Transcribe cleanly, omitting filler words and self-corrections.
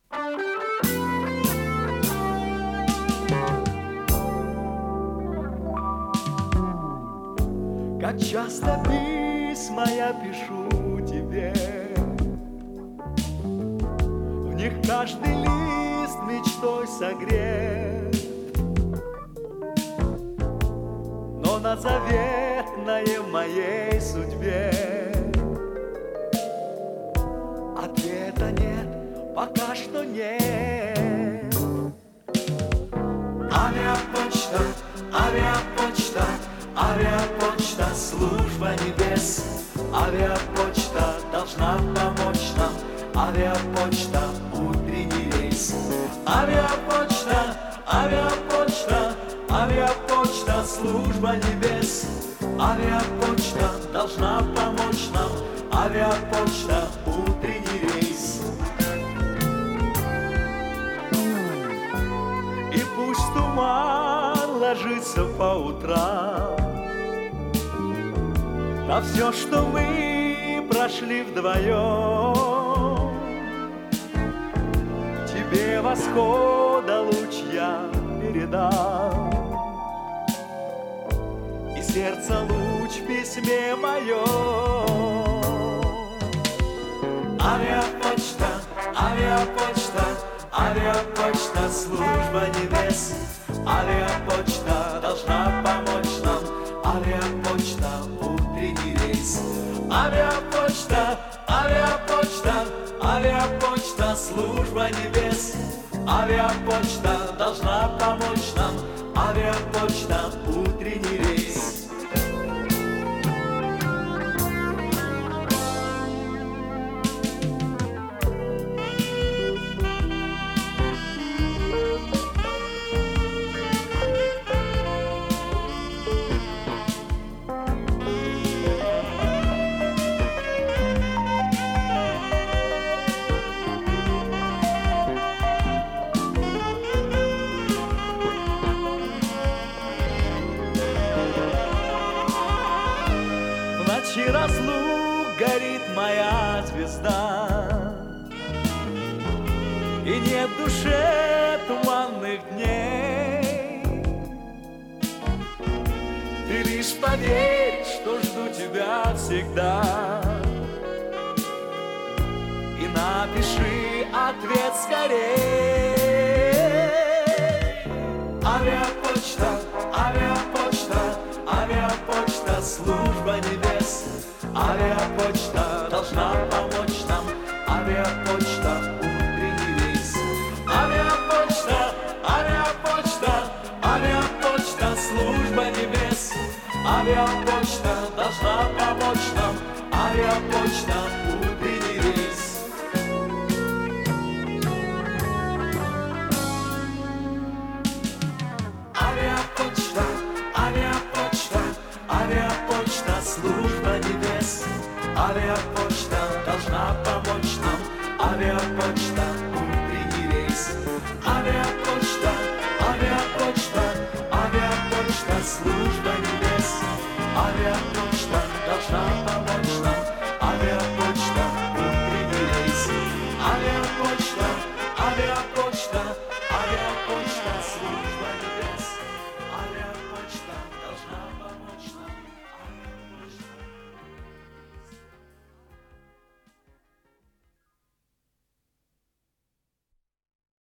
Как часто письма я пишу тебе, в них каждый лист мечтой согрет, но на заветной моей судьбе ответа нет, пока что нет. Авиапочта, авиапочта, авиапочта, служба небес. Авиапочта должна помочь нам. Авиапочта, утренний рейс. Авиапочта, авиапочта, авиапочта, служба небес. Авиапочта должна помочь нам. Авиапочта, утренний рейс. И пусть туман ложится по утрам, на все, что мы прошли вдвоем, тебе восхода луч я передам, и сердце луч в письме моем. Авиапочта, авиапочта, авиапочта, служба небес. Авиапочта должна помочь нам. Авиапочта, утренний рейс. Авиапочта, авиапочта, авиапочта, служба небес. Авиапочта должна помочь нам. Авиапочта, утренний рейс. В ночи разлук горит моя звезда, и нет в душе туманных дней. Ты лишь поверь, что жду тебя всегда, и напиши ответ скорей. Авиапочта, авиапочта, авиапочта, служба небес. Авиапочта должна помочь нам. Авиапочта, утренний рейс. Авиапочта, авиапочта, авиапочта, служба небес. Авиапочта должна помочь нам. Авиапочта, утренний рейс. Авиапочта, авиапочта, авиапочта, служба небес. Авиапочта должна помочь нам. Авиапочта, утренний рейс. Авиапочта.